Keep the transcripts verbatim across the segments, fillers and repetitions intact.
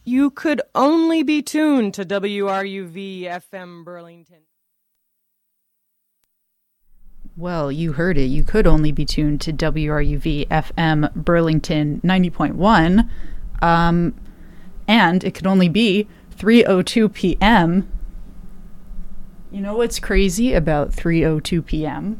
You could only be tuned to W R U V F M Burlington. Well, you heard it. You could only be tuned to W R U V F M Burlington ninety point one. Um, and it could only be three oh two p.m. You know what's crazy about three oh two p.m.?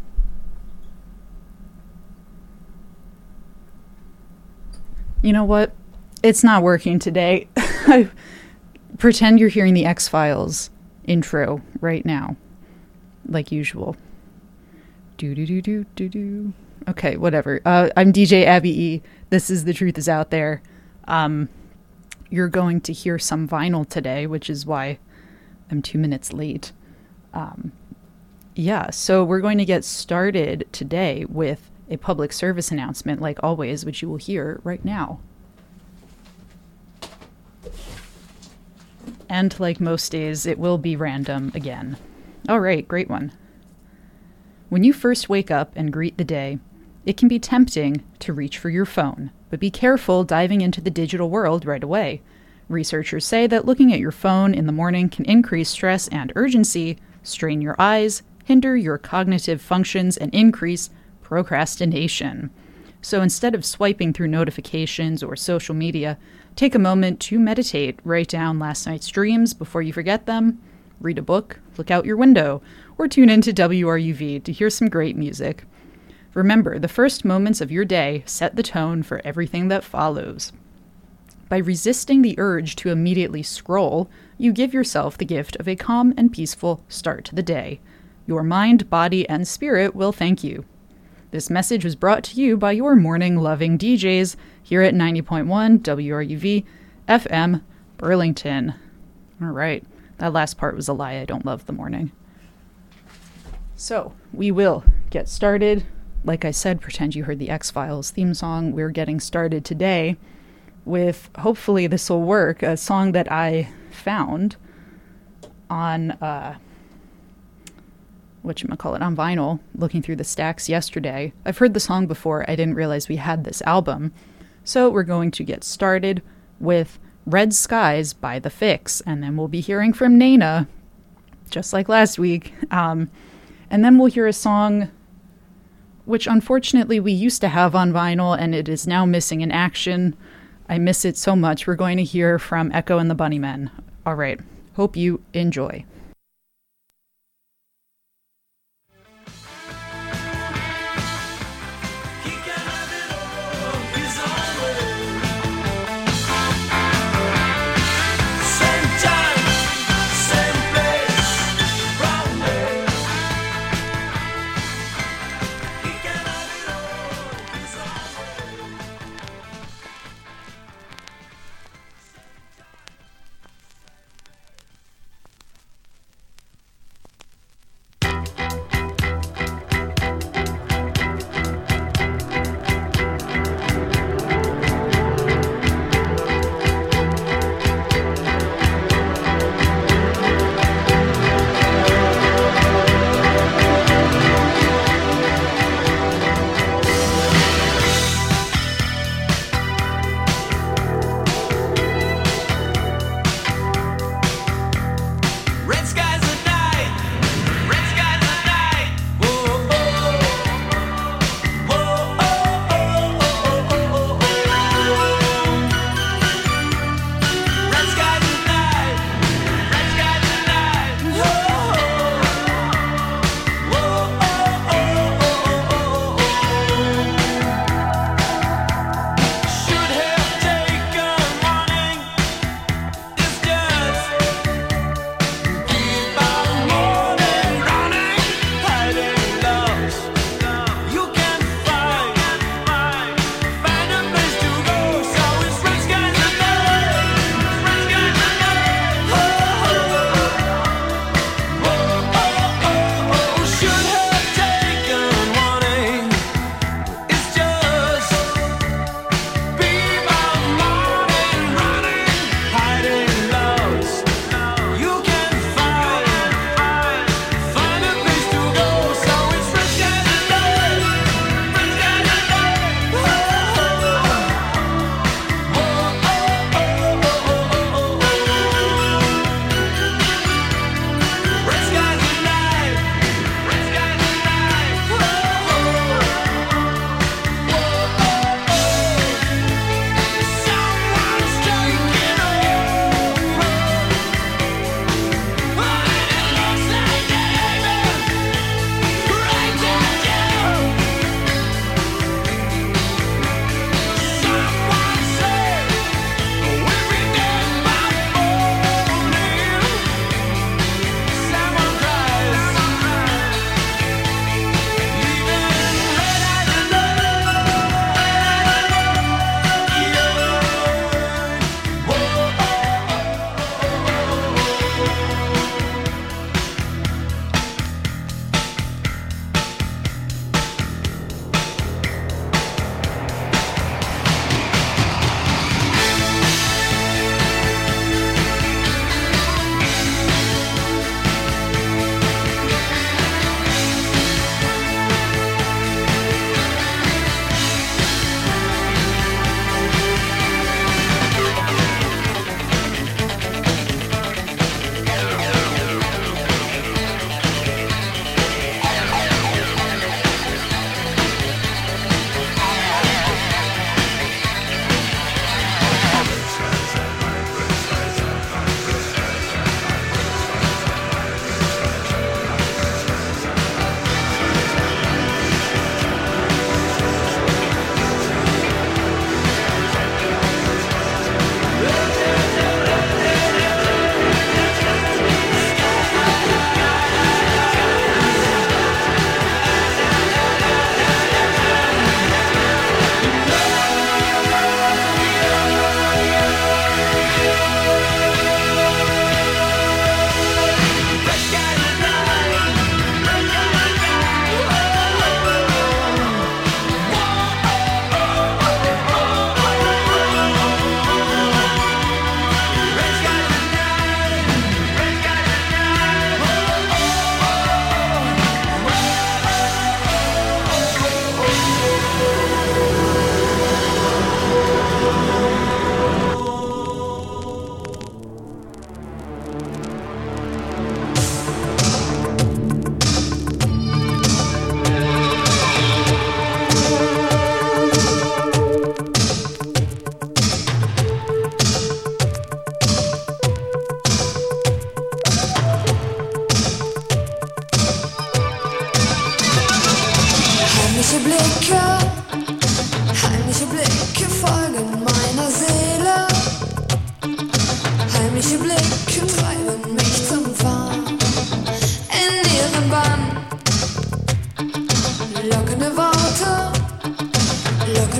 You know what? It's not working today. I pretend you're hearing the X-Files intro right now, like usual. Do do do do do do. Okay, whatever. Uh, I'm D J Abby E. This is The Truth Is Out There. Um, you're going to hear some vinyl today, which is why I'm two minutes late. Um, yeah, so we're going to get started today with a public service announcement, like always, which you will hear right now. And like most days, it will be random again. All right, great one. When you first wake up and greet the day, it can be tempting to reach for your phone, but be careful diving into the digital world right away. Researchers say that looking at your phone in the morning can increase stress and urgency, strain your eyes, hinder your cognitive functions, and increase procrastination. So instead of swiping through notifications or social media, take a moment to meditate, write down last night's dreams before you forget them, read a book, look out your window, or tune into W R U V to hear some great music. Remember, the first moments of your day set the tone for everything that follows. By resisting the urge to immediately scroll, you give yourself the gift of a calm and peaceful start to the day. Your mind, body, and spirit will thank you. This message was brought to you by your morning-loving D Js here at ninety point one W R U V F M Burlington. All right, that last part was a lie. I don't love the morning. So, we will get started. Like I said, pretend you heard the X-Files theme song. We're getting started today with, hopefully this will work, a song that I found on, uh, whatchamacallit, on vinyl, looking through the stacks yesterday. I've heard the song before. I didn't realize we had this album. So we're going to get started with Red Skies by The Fix, and then we'll be hearing from Nana, just like last week. Um, and then we'll hear a song which unfortunately we used to have on vinyl, and it is now missing in action. I miss it so much. We're going to hear from Echo and the Bunnymen. All right. Hope you enjoy.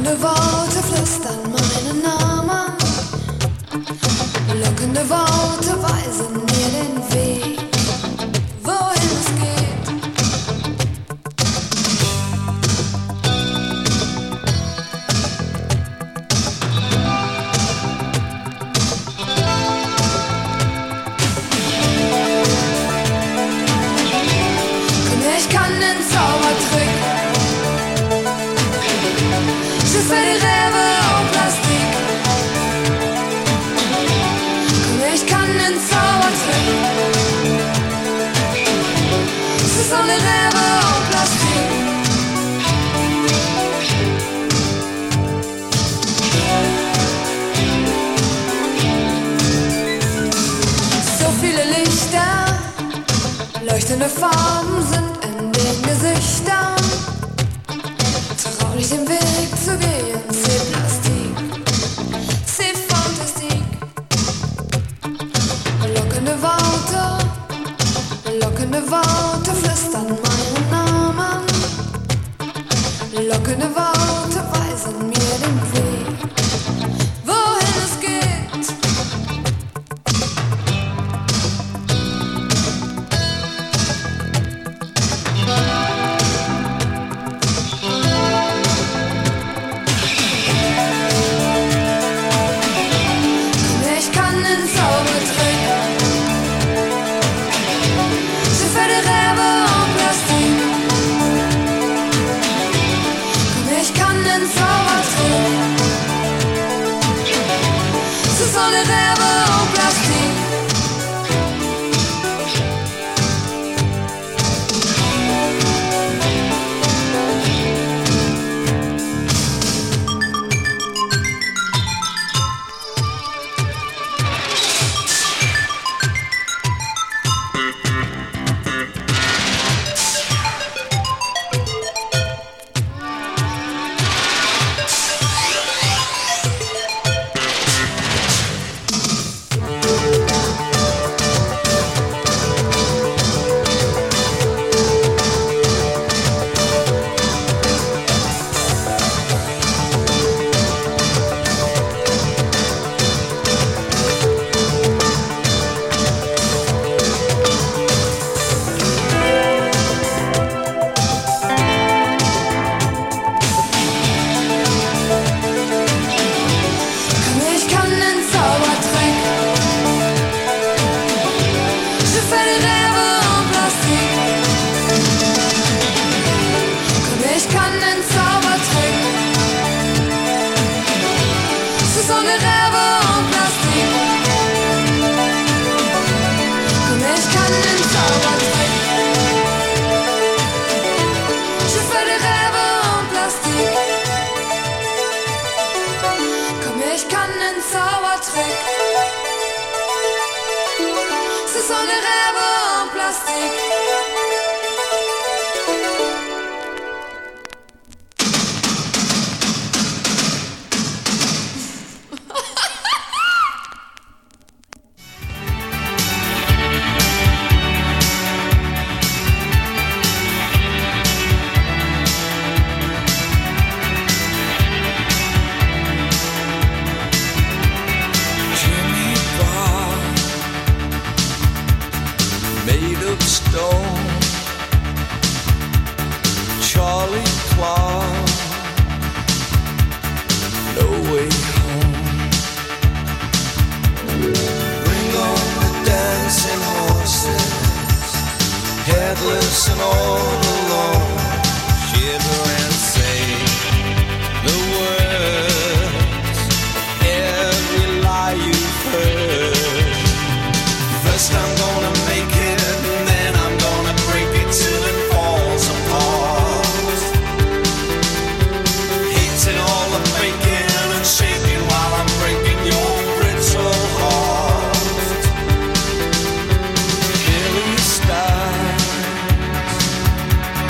Lockende Worte flüstern meinen Namen. Lockende Worte weisen mir den Weg, wohin es geht. Und ich kann den Zaubertrick. Je fais des rêves en plastique. Und ich kann den Zaubertrick. Ce sont des rêves en plastique. So viele Lichter, leuchtende Farben sind in den Gesichtern. Traurig den Weg zu gehen, c'est plastique, c'est fantastique. Lockende Worte, lockende Worte flüstern meinen Namen. Lockende Worte weisen mir den Weg, wohin es geht. Ich kann den Zaubertrick. Je fais des rêves en plastique. Und ich kann den Zaubertrick. Ce sont des rêves en plastique. Ich kann den Zaubertrick. Je fais des rêves en plastique. Und ich kann den Zaubertrick. Ce sont des rêves en plastique. Und ich kann den Zaubertrick. Je fais des rêves en plastique. Komm, ich kann den Zaubertrick. Ce sont des rêves en plastique. Jimmy Bob, made of stone. Charlie Clark, no way home. Bring on the dancing horses, headless and all alone. Shiver and say the words of every lie you've heard. First I'm gonna make it, and then I'm gonna break it till it falls apart. Hating all the faking and shaking while I'm breaking your brittle heart. Killing stars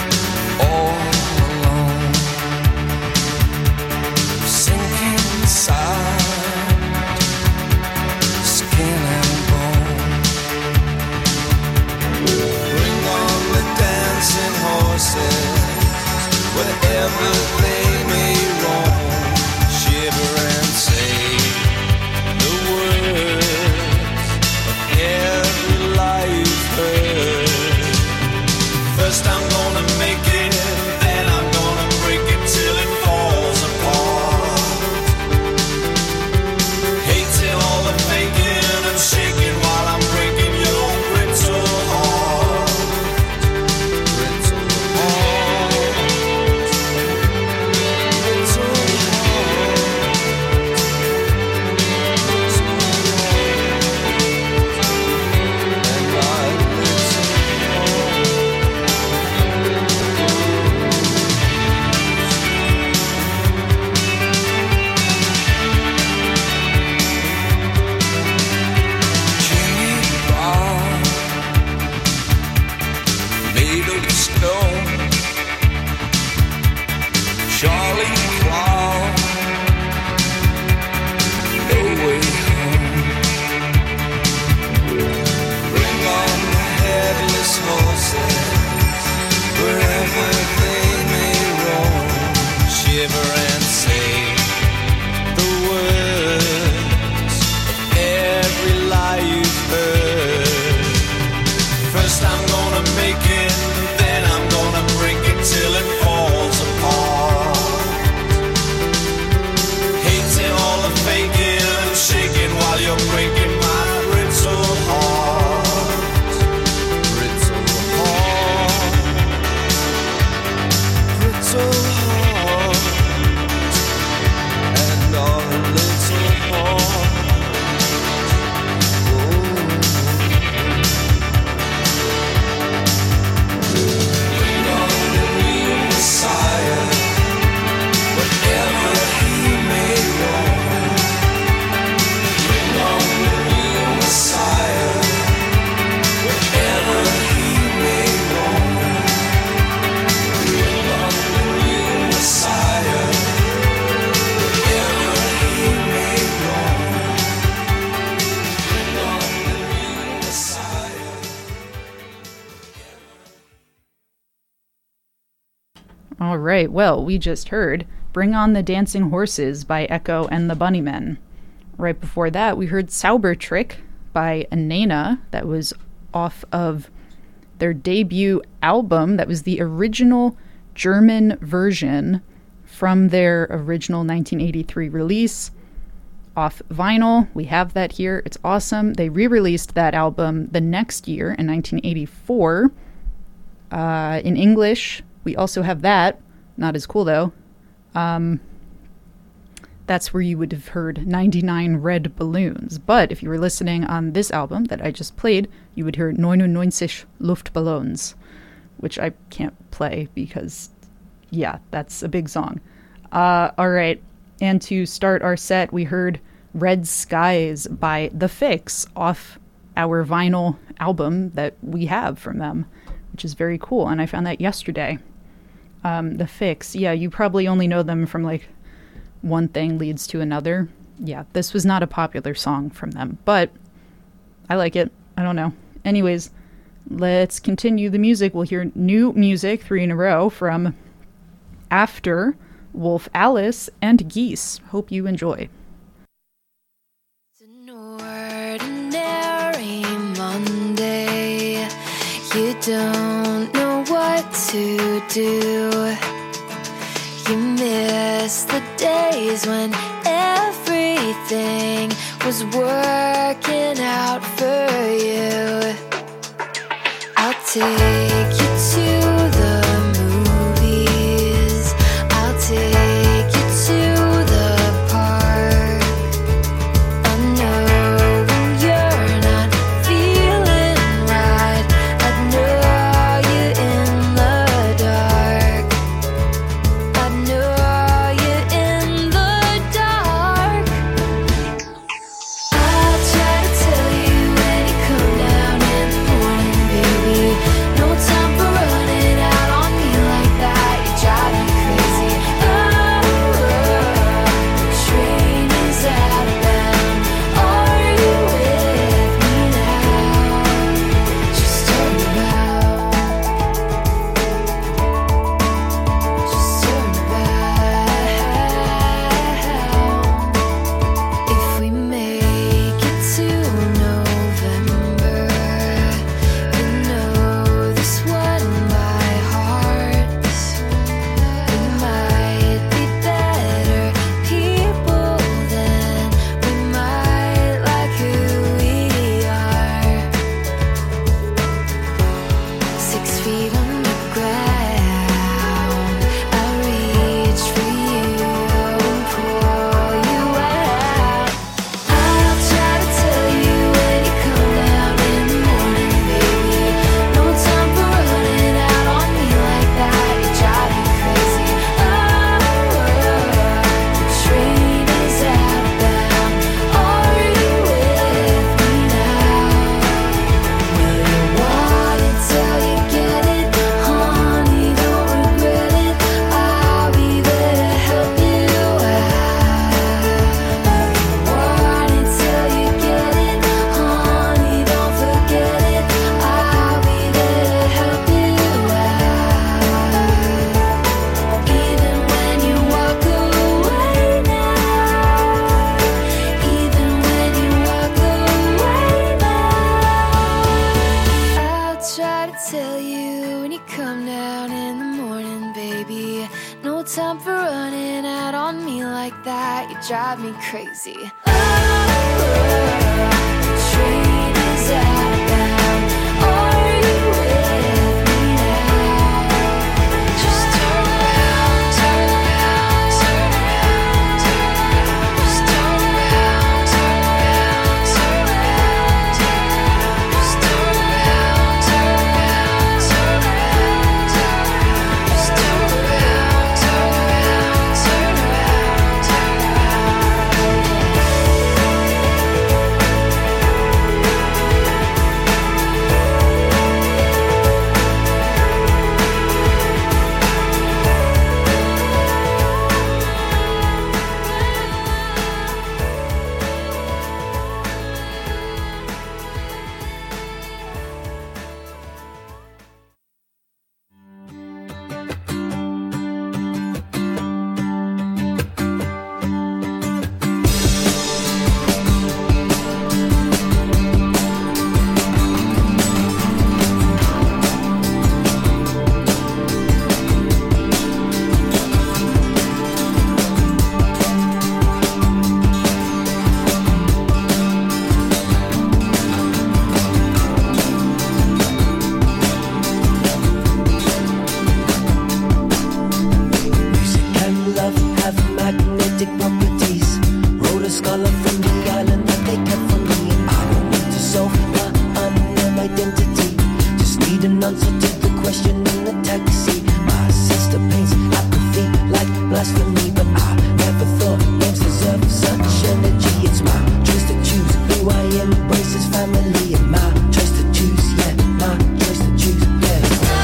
All right, well, we just heard Bring On the Dancing Horses by Echo and the Bunnymen. Right before that, we heard Saubertrick by Anena. That was off of their debut album. That was the original German version from their original nineteen eighty-three release off vinyl. We have that here. It's awesome. They re-released that album the next year in nineteen eighty-four uh, in English. We also have that. Not as cool, though. Um, that's where you would have heard ninety-nine Red Balloons. But if you were listening on this album that I just played, you would hear neunundneunzig Luftballons, which I can't play because, yeah, that's a big song. Uh, all right. And to start our set, we heard Red Skies by The Fix off our vinyl album that we have from them, which is very cool. And I found that yesterday. Um, The Fix, yeah, you probably only know them from like one thing leads to another. Yeah, this was not a popular song from them, but I like it. I don't know. Anyways, let's continue the music. We'll hear new music, three in a row, from After, Wolf Alice, and Geese. Hope you enjoy. It's an ordinary Monday. You don't know what to do. You miss the days when everything was working out for you. I'll take you to the movies. I'll take you to the park. I know when you're not feeling right, I'd know you in the dark. I'd know you in the dark. I'll try to tell you when you come down in the morning, baby. No time for running out on me like that. You drive me crazy. Oh, the train is outbound. Are you with me now? Just turn around. Just turn around. If we make it to November, you know this one by heart. We might be better people then. We might like who we are. Six feet underground, I reach for you and pull you out. I'll try to tell you when you come down in the morning, baby. No time for running out on me like that. You drive me crazy. Oh, the train is outbound. Are you with me now? Will you want it till you get it? Honey, don't regret it. I'll be there to help you out. Will you want it till you get it? Honey, don't forget it. I'll be there to help you out. Even when you walk away now. Even when you walk away now. I'll try to tell you when you come down in the morning, baby. No time for running out on me like that. You drive me crazy. Oh, the train is outbound. Are you with me now? Just turn around, turn around, turn around, turn around. Just turn around, turn around, turn around, turn around. Just turn around, turn around, turn around, turn around. Just turn around, turn around, turn around, turn around. a scholar from the island that they kept from me. And I don't need to solve my unknown identity. Just need an answer to the question in the taxi. My sister paints apathy like blasphemy, but I never thought names deserve such energy. It's my choice to choose who I embrace as family, and my choice to choose, yeah, my choice to choose, yeah.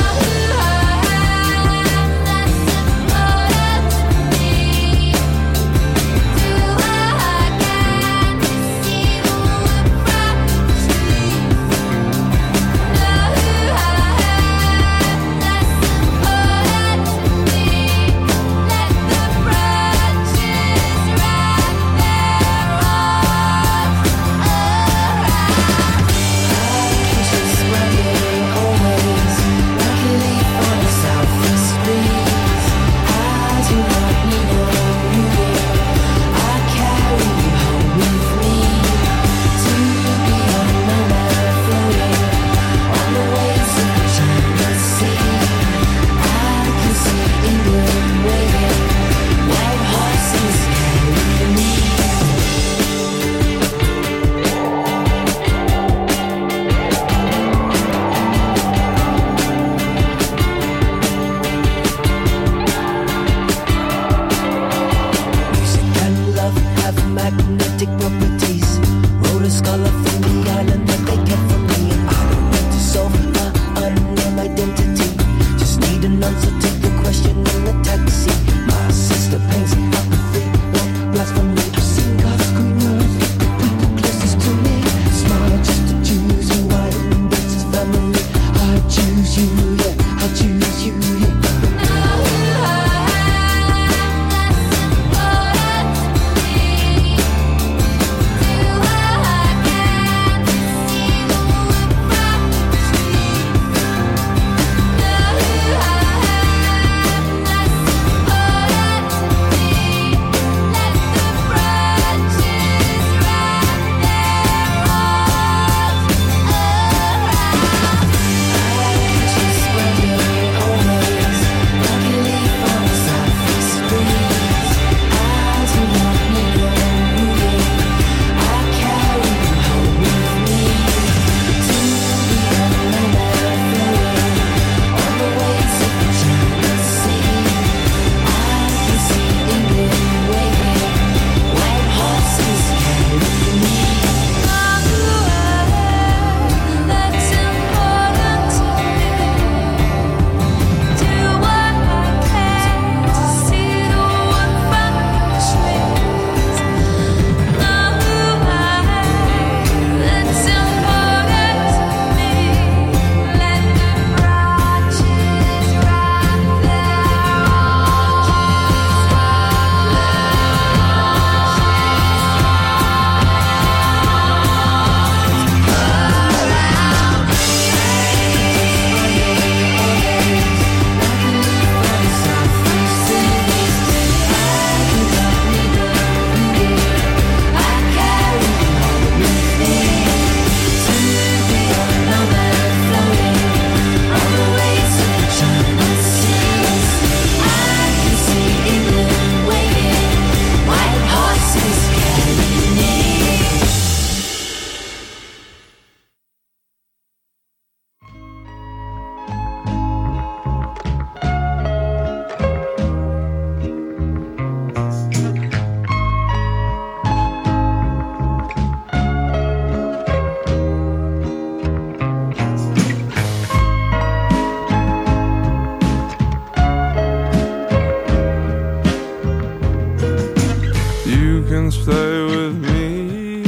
Stay with me,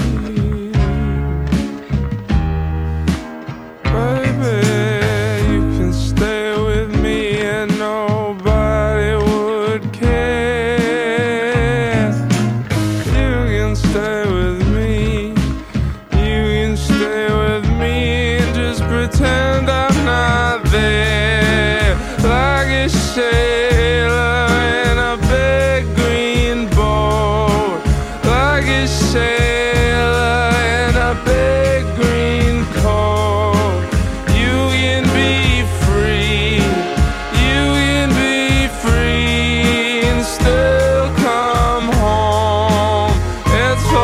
baby. You can stay with me and nobody would care. You can stay with me, you can stay with me and just pretend I'm not there, like a sailor in a big green boat, like a sailor in a big green coat. You can be free, you can be free and still come home. It's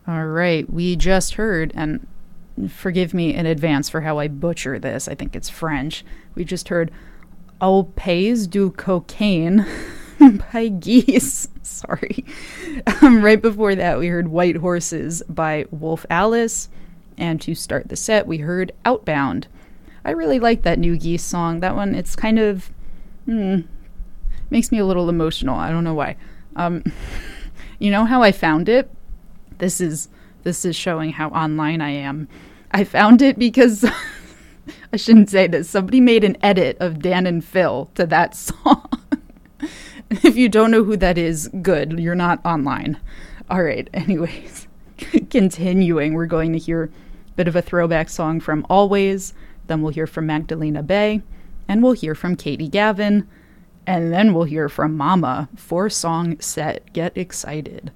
All right, we just heard, and forgive me in advance for how I butcher this, I think it's French. We just heard Au Pays du Cocaine by Geese. Sorry. Um, right before that, we heard White Horses by Wolf Alice. And to start the set, we heard Outbound. I really like that new Geese song. That one, it's kind of, hmm, makes me a little emotional. I don't know why. Um, you know how I found it? This is this is showing how online I am. I found it because I shouldn't say this. Somebody made an edit of Dan and Phil to that song. If you don't know who that is, good. You're not online. All right. Anyways, continuing, we're going to hear a bit of a throwback song from Always. Then we'll hear from Magdalena Bay, and we'll hear from Katie Gavin, and then we'll hear from Mama. Four song set. Get excited.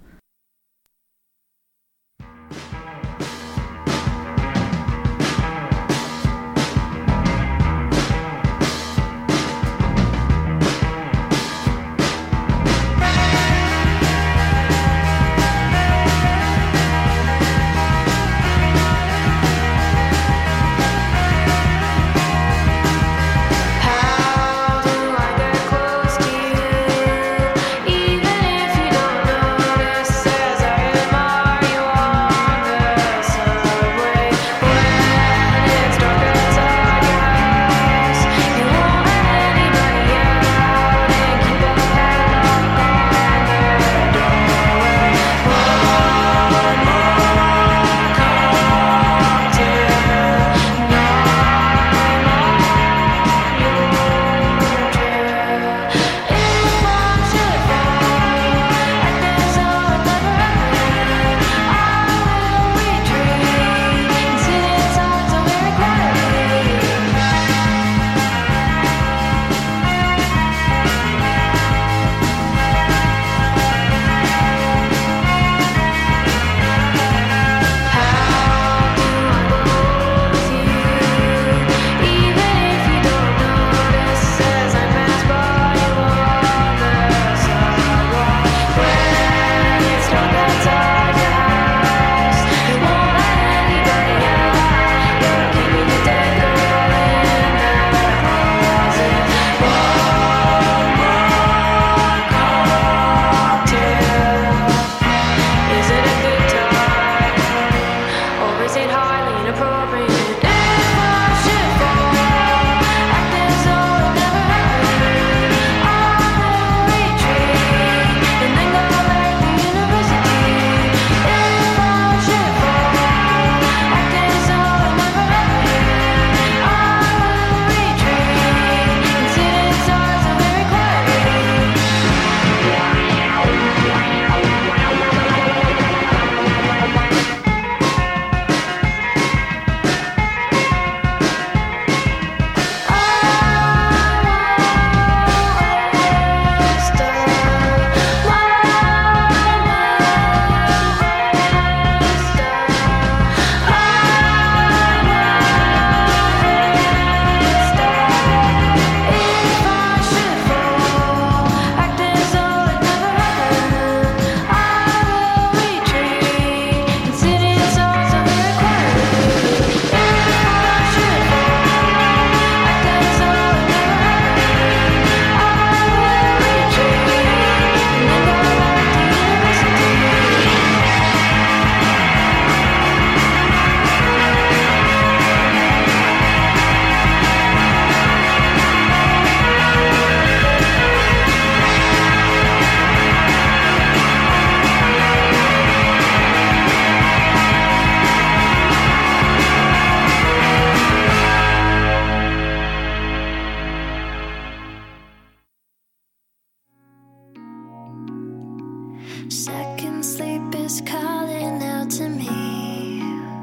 Second sleep is calling out to me.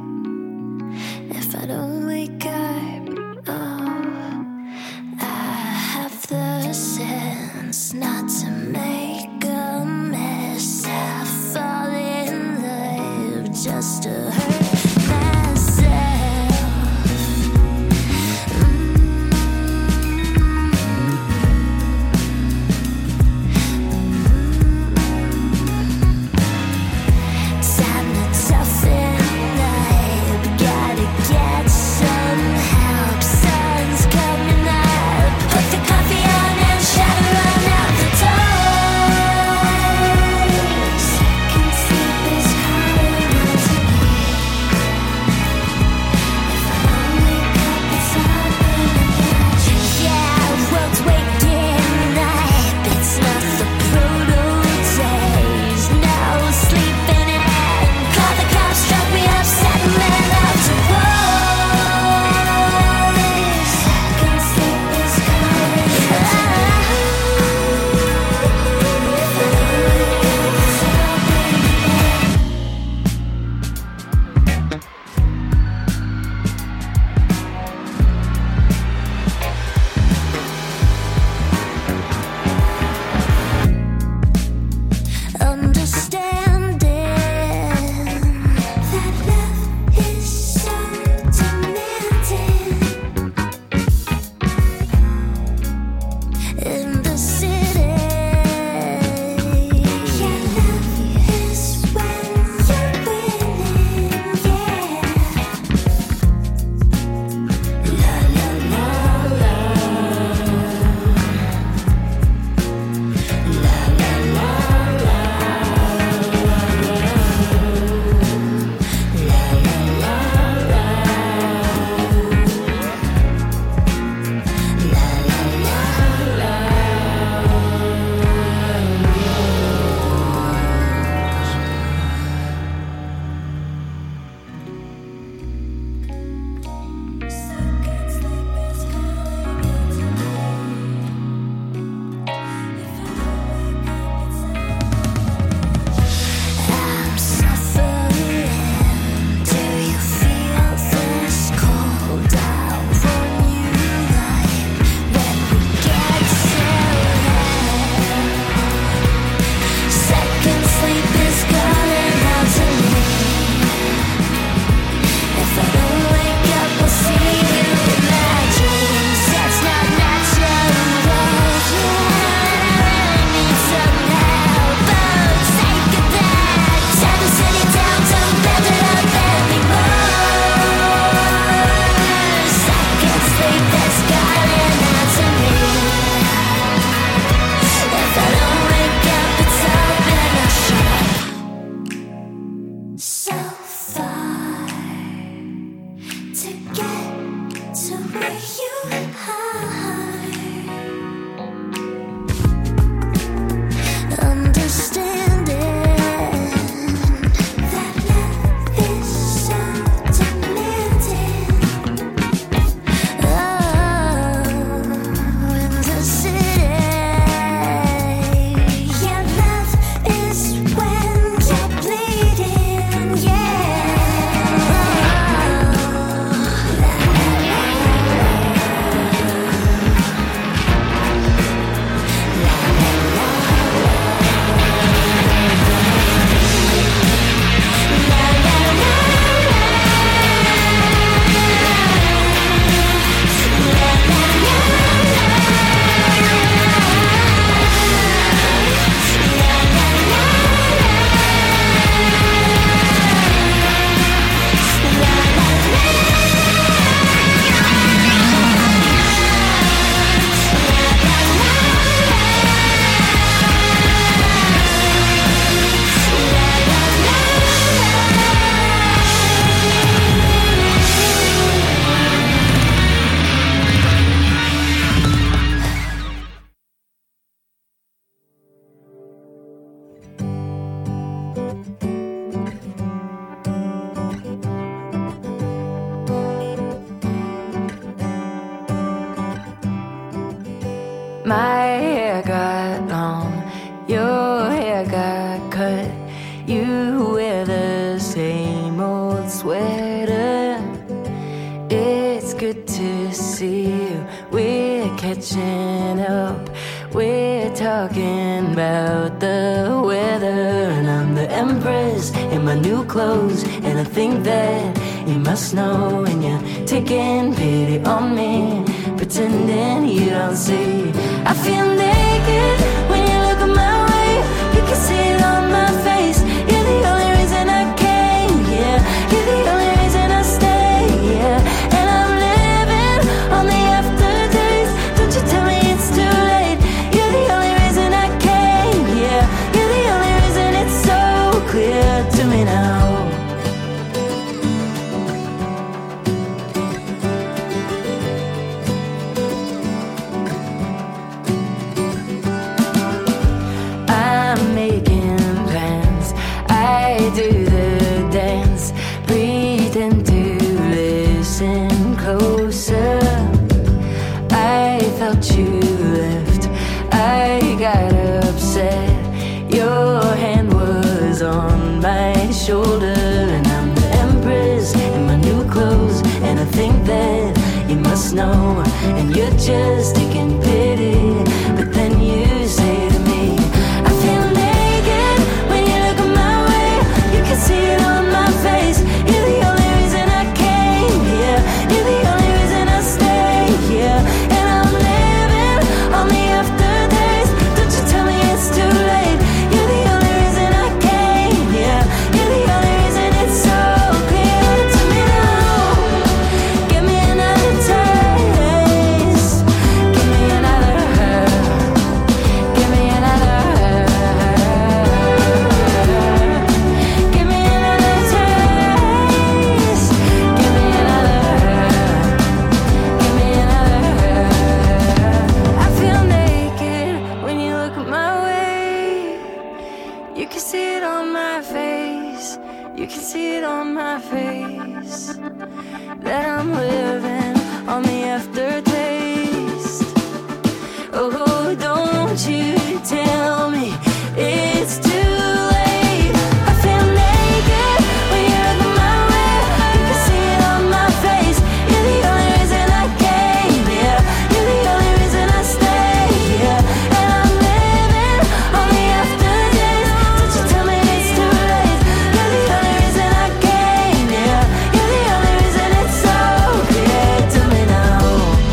If I don't wake up, oh, I have the sense not to make a mess. I fall in love just to hurt myself. Time to tough sweater. It's good to see you. We're catching up. We're talking about the weather. And I'm the empress in my new clothes. And I think that you must know when you're taking pity on me, pretending you don't see. I feel naked when you look at my way. You can see it on my face. You're the only reason I came here. You're the only reason I stay here. And I'm living on the afterdays. Don't you tell me it's too late. You're the only reason I came here. You're the only reason it's so clear to me now. Do the dance, pretend to listen closer. I thought you left, I got upset. Your hand was on my shoulder. And I'm the empress in my new clothes. And I think that you must know. And you're just taking pity. But then you say to me, I feel naked when you look at my way. You can see it on my face. You're the only reason I came here. You're the only reason I stay here. And I'm living on the afterdays. Don't you tell me it's too late. You're the only reason I came here. You're the only reason it's so clear to me now. Give me another taste. Give me another hurt. Give me another hurt. Give me another taste. Give me another hurt. Give me another hurt. I feel naked when you look at my way. You can see it on my face. You can see it on my face. That I'm living on the aftertaste. Oh, don't you tell me it's too late. I feel naked when you look at my way. You can see it on my face. You're the only reason I came here. You're the only reason I stay here. And I'm living on the afterdays. Don't you tell me it's too late. You're the only reason I came here. You're the only reason it's so clear to me now.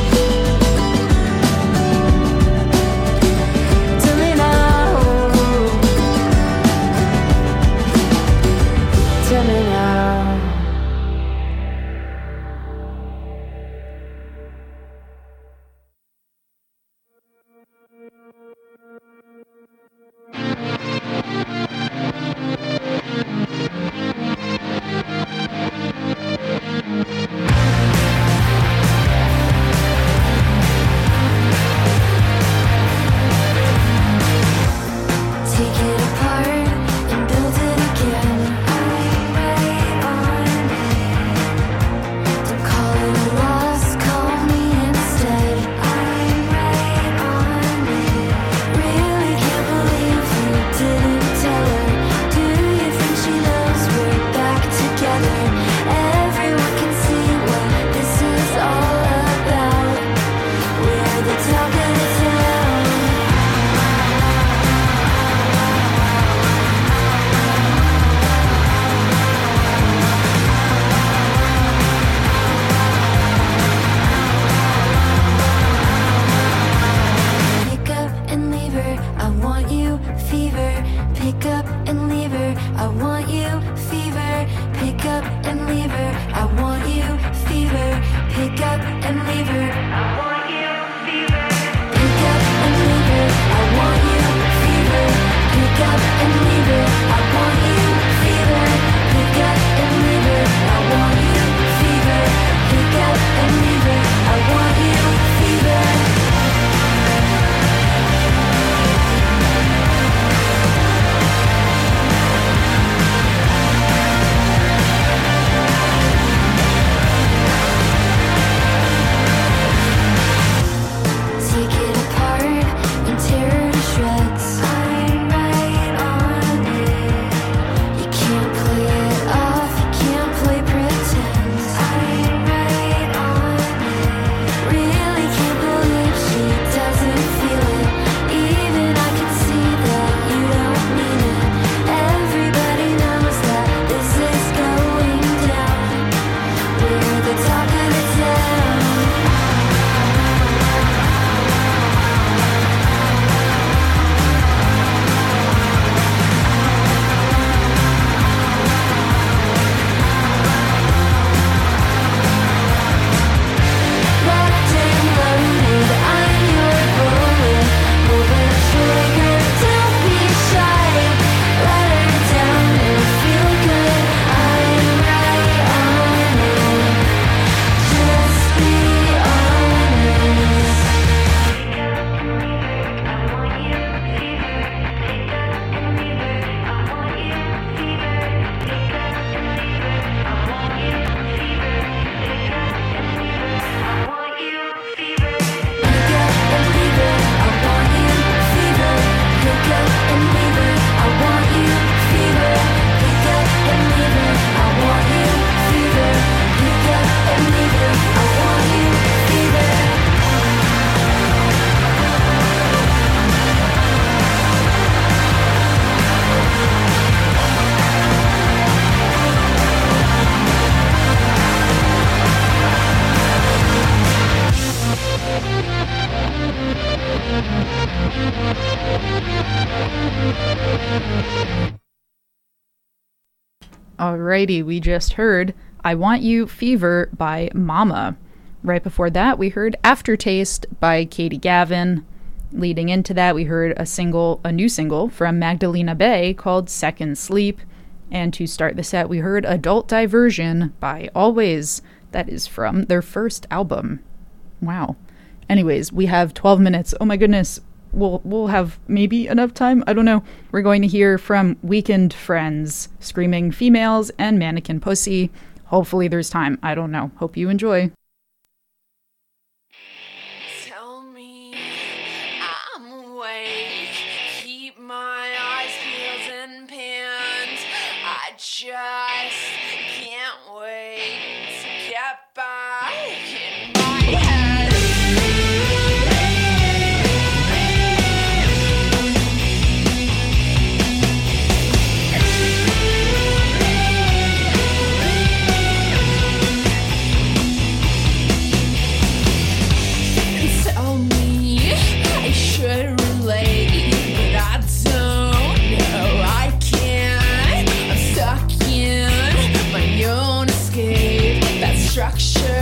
Alrighty, we just heard I Want You Fever by Mama. Right before that, we heard Aftertaste by Katie Gavin. Leading into that, we heard a single, a new single from Magdalena Bay called Second Sleep. And to start the set, we heard Adult Diversion by Always. That is from their first album. Wow. Anyways, we have twelve minutes. Oh my goodness. We'll, we'll have maybe enough time. I don't know. We're going to hear from Weekend Friends, Screaming Females, and Mannequin Pussy. Hopefully there's time. I don't know. Hope you enjoy. Tell me I'm awake. Keep my eyes peeled and pinned. I just can't wait to get back in my head. Tell me I should relate, but I don't know I can't. I'm stuck in my own escape. That structure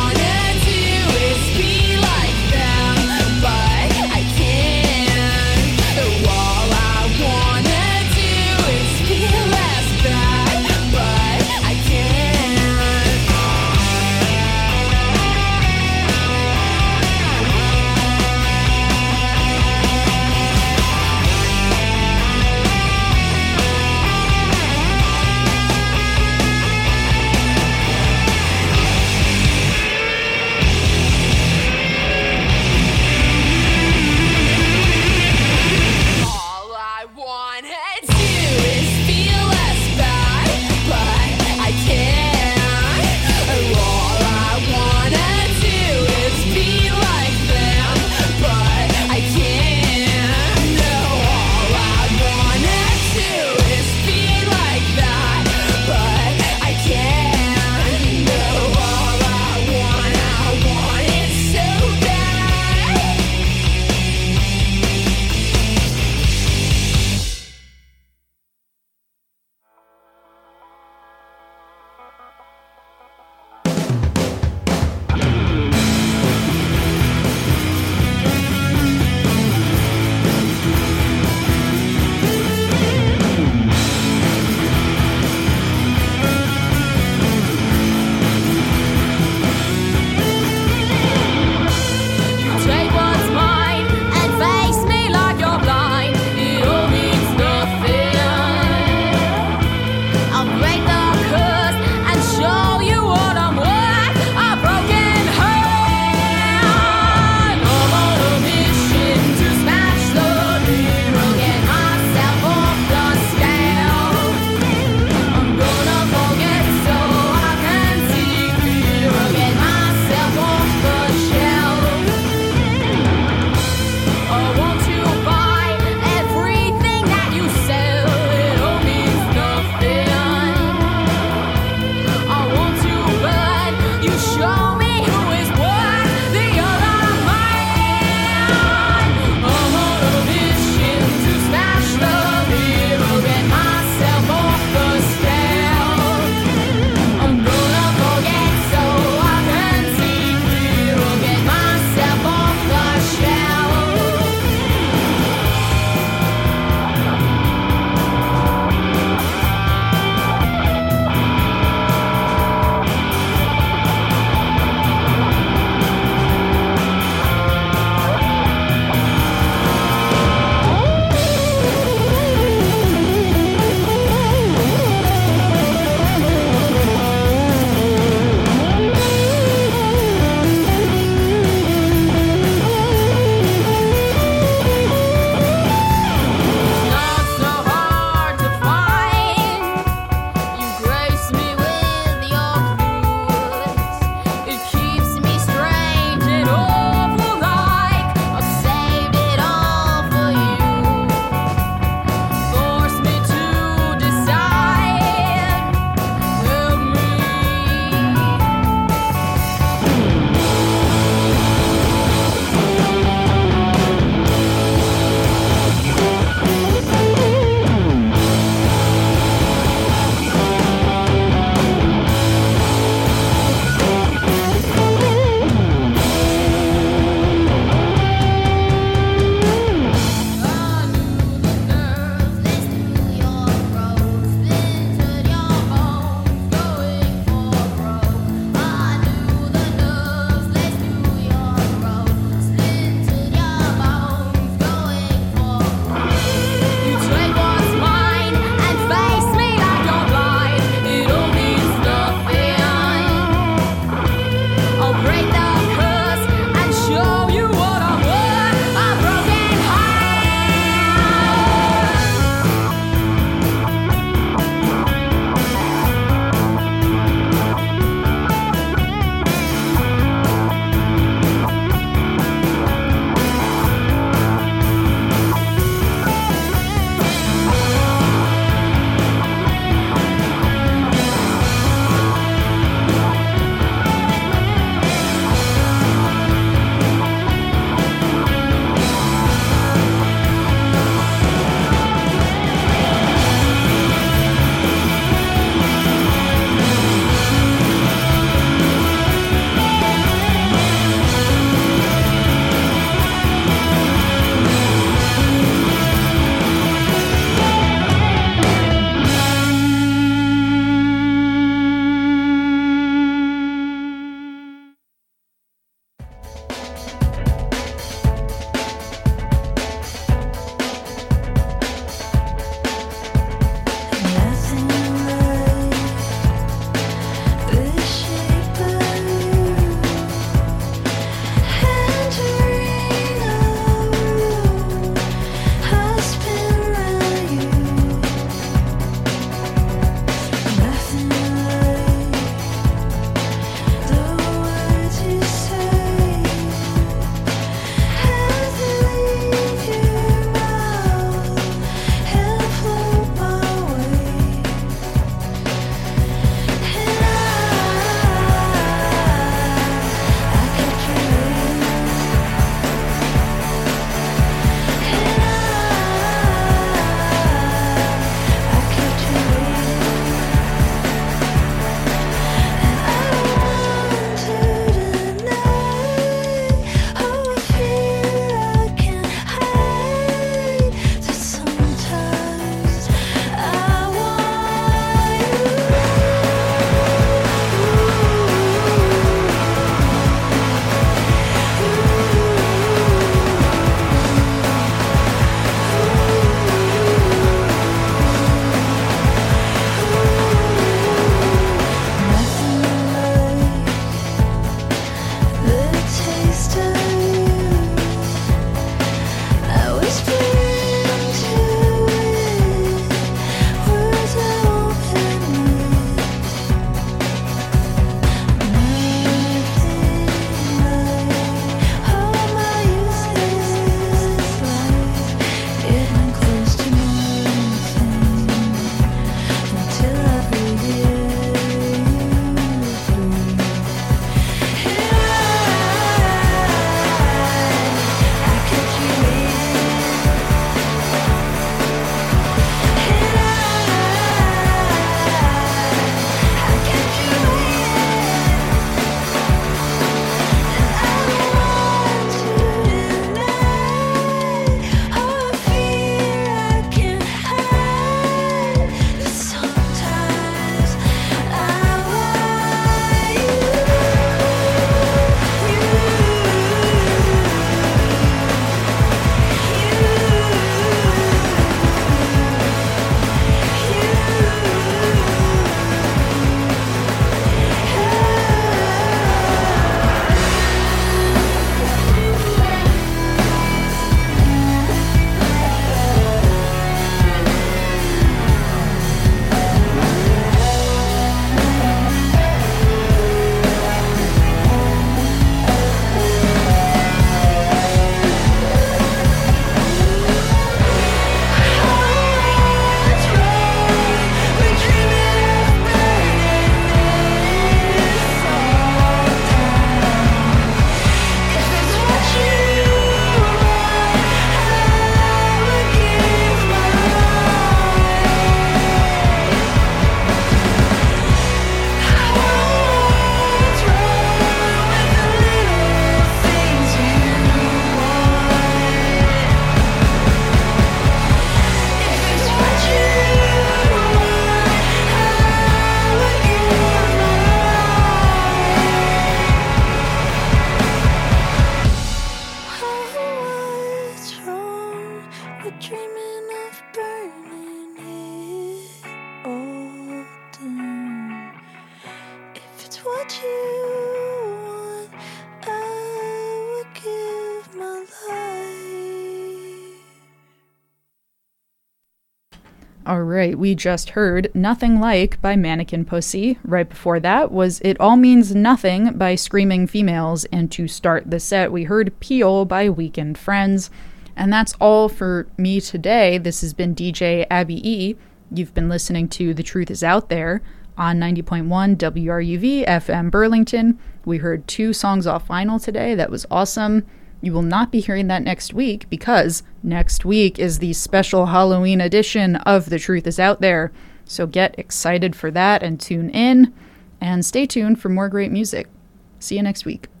All right, we just heard Nothing Like by Mannequin Pussy. Right before that was It All Means Nothing by Screaming Females. And to start the set, we heard Peel by Weekend Friends. And that's all for me today. This has been D J Abby E. You've been listening to The Truth Is Out There on ninety point one W R U V F M Burlington. We heard two songs off vinyl today. That was awesome. You will not be hearing that next week because next week is the special Halloween edition of The Truth Is Out There. So get excited for that and tune in and stay tuned for more great music. See you next week.